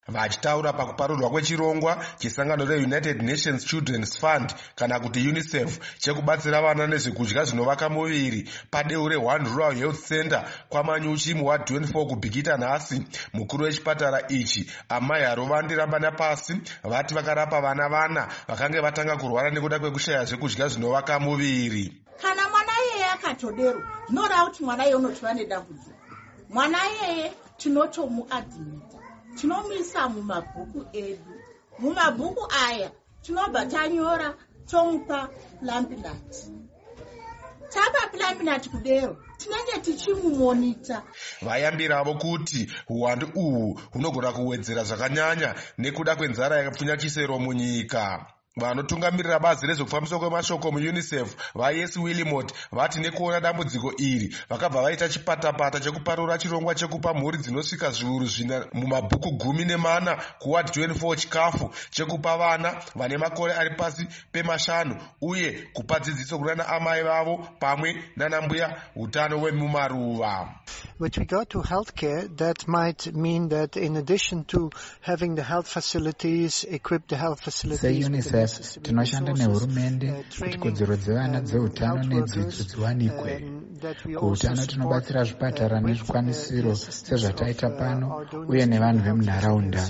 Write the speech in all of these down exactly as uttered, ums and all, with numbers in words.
Vachitaura pakuparurwa kwechirongwa chesangano reUnited Nations Children's Fund kana kuti UNICEF chekubatsira vana nezvekudya zvinovaka muviri padeu reOne Rural Health Center kwaManyuchi muward twenty-four kubhikita nhasi, mukuru wechipatara ichi Amai Harovandi Rambanapasi vati vakarapa vana vana vakange vatanga kurwara nekuda kwekushaya zvekudya zvinovaka muviri. Kana mwana yeye akatodero zvinoreva kuti mwana yeye unotiva nedambudziko. Mwana yeye tinotomuadhimita, tinomisa mumabhuku edu. Mumabhuku aya tinobva tanyora tomupa Plumpynut. Tapa Plumpynut kudero tinenge tichimumonita. Vayambiravo kuti uwandu uhu hunogona kuwedzera zvakanyanya nekuda kwenzara yakapfunyakisero munyika. Vanotungamirira bazi rezvekufambiswa kwemashoko muUNICEF vaYes Willimot vati nekuona dambudziko iri vakabva vaita chipatapata chekuparura chirongwa chekupa mhuri dzinosvika zviuru zvina mumabhuku gumi nemana kuward twenty-four chikafu chekupa vana vane makore ari pasi pemashanu uye kupa dzidziso kunana amai vavo pamwe nana mbuya hutano wemumaruva. With regard to healthcare, that might mean that in addition to having the health facilities, equip the health facilities UNICEF tinoshanda nehurumende kuti kodzero dzevana dzeutano nedzidzo dziwanikwe. Kuutano tinobatsira zvipatara nezvikwanisiro sezvataita pano uye nevanhu vemunharaunda.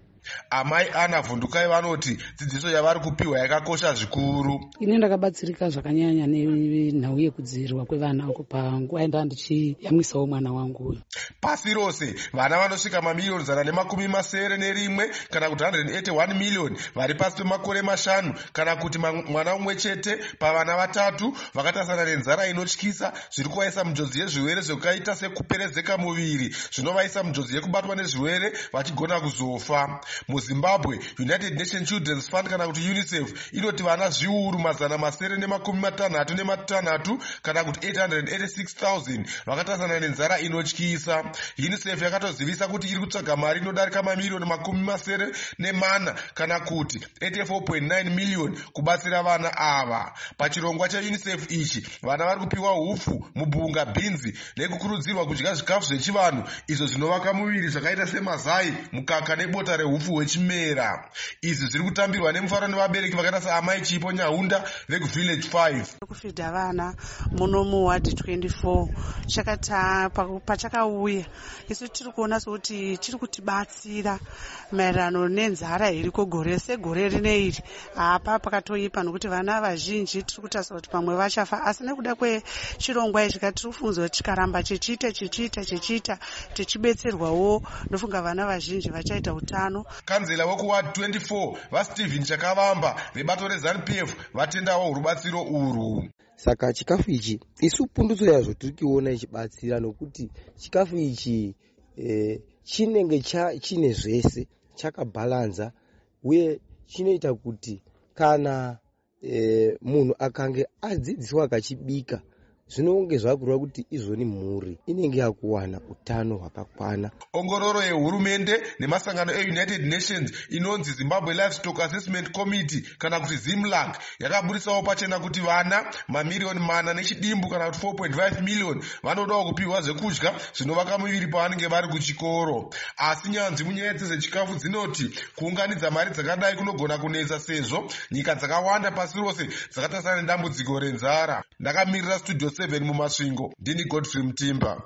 Amai Ana Vhundukai vanoti dzidziso yavari kupiwa yakakosha zvikuru. Ine ndakabatsirika zvakanyanya nenhau yekudzivirirwa kwevana panguva ndandichiyamwisawo mwana wangu. Pasi rose vana vanosvika mamiliyoni zana nemakumi masere nerimwe kana kuti one hundred eighty-one million vari pasi pemakore mashanu kana kuti mwana umwe chete pavana vatatu vakatasana nenzara inotyisa zviri kuvaisa munjodzi yezvirwere zvakaita sekuperezeka muviri zvinovaisa munjodzi yekubatwa nezvirwere vachigona kuzofa. MuZimbabwe, United Nations Children's Fund kana kuti UNICEF inoti vana zviuru mazana masere nemakumi matanhatu nematanhatu kana kuti eight hundred eighty-six thousand vakatasana nenzara inotyisa. UNICEF yakatozivisa kuti iri kutsvaga mari inodarika mamiliyoni makumi masere nemana kana kuti eighty-four point nine million kubatsira vana ava. Pachirongwa chaUNICEF ichi vana vari kupiwa hupfu, mubhunga, bhinzi nekukurudzirwa kudya zvikafu zvechivanhu izvo zvinovaka muviri zvakaita semazai, mukaka nebota rehupfu hwechimera. Izvi zviri kutambirwa nemufaro nevabereki vakaita saamai Chipo Nyaunda vekuVillage five. Kufidha vana muno muward twenty-four chakata pachakauya isu tiri kuona sokuti chiri kutibatsira maererano nenzara iriko gore segore rineiri. Apa pakatoipa nokuti vana vazhinji tiri kutarisa kuti pamwe vachafa, asi nekuda kwechirongwa ichi tiri kufunzwa chikaramba chichiita chichiita chichiita tichibetserwawo ndofunga vana vazhinji vachaita utano. Kanzela wekuward twenty-four vaStephen Chakavamba vebato reZANU P F vatendawo rubatsiro urwu. Saka chikafu ichi isu pundutso yazvo tiri kuona ichibatsira nokuti chikafu ichi eh, chinenge cha chine zvese chakabhalanza uye chinoita kuti kana eh, munhu akange adzidziswa akachibika zvinonge zvakurwa kuti izvoni mhuri inenge yakuwana utano hwakakwana. Ongororo yehurumende nemasangano eUnited Nations inonzi Zimbabwe Livestock Assessment Committee kana kuti ZIMLAC yakaburitsawo pachena kuti vana mamiliyoni mana nechidimbu kana kuti four point five million vanodawo kupiwa zvekudya zvinovaka muviri pavanenge vari kuchikoro. Asi nyanzvi munyaya dzezvechikafu dzinoti kuunganidza mari dzakadai kunogona kunetsa sezvo nyika dzakawanda pasi rose dzakatasana nedambudziko renzara. Ndakamirira Studio seven mumasvingo, ndini Godfrey Mutimba.